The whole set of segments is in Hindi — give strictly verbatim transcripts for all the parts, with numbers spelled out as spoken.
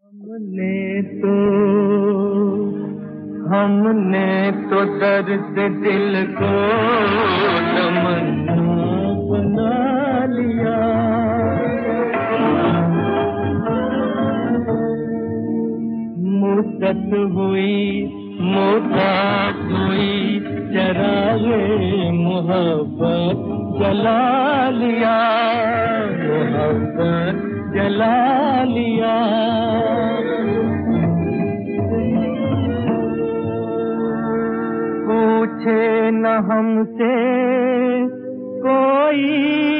हमने तो हमने तो दर्द दिल को तमन्ना बना लिया। मुद्दत हुई मुद्दत हुई चरागे मोहब्बत जला लिया, मोहब्बत जला लिया। पूछे न हमसे कोई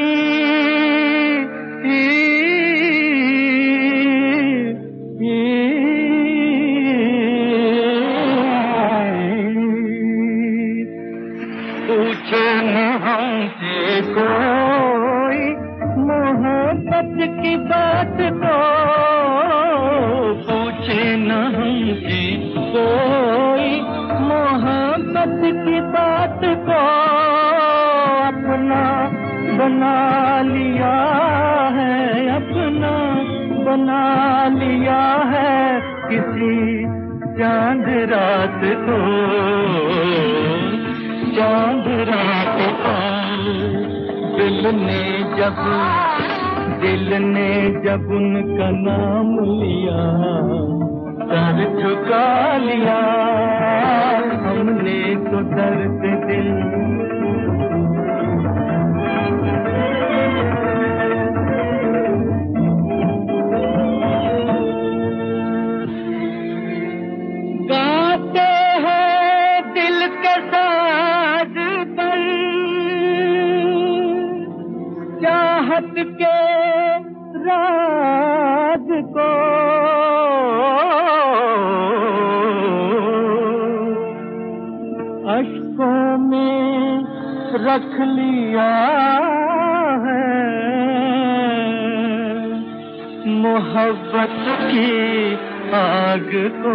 पूछे न हमसे कोई मोहब्बत की बात को, पूछे न हमसे कोई मोहब्बत की बात को। अपना बना लिया है, अपना बना लिया है किसी चांद रात को, चांद रात को। दिल ने जब दिल ने जब उनका नाम लिया, सर झुका लिया। हमने तो दर्द दिल गाते हैं दिल के साज पर, चाहत के राज को। अश्कों में रख लिया है मोहब्बत की आग को।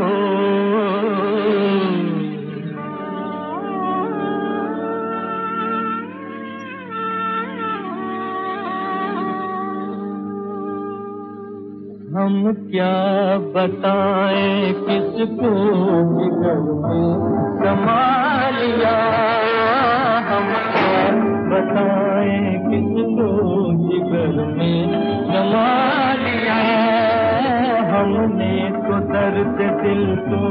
हम क्या बताएं किसको जिगर में समा लिया, हम क्या बताएं किसको जिगर में समा लिया। हमने तो दर्द दिल को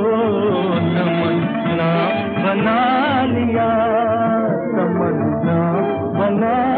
तमन्ना बना लिया, तमन्ना बना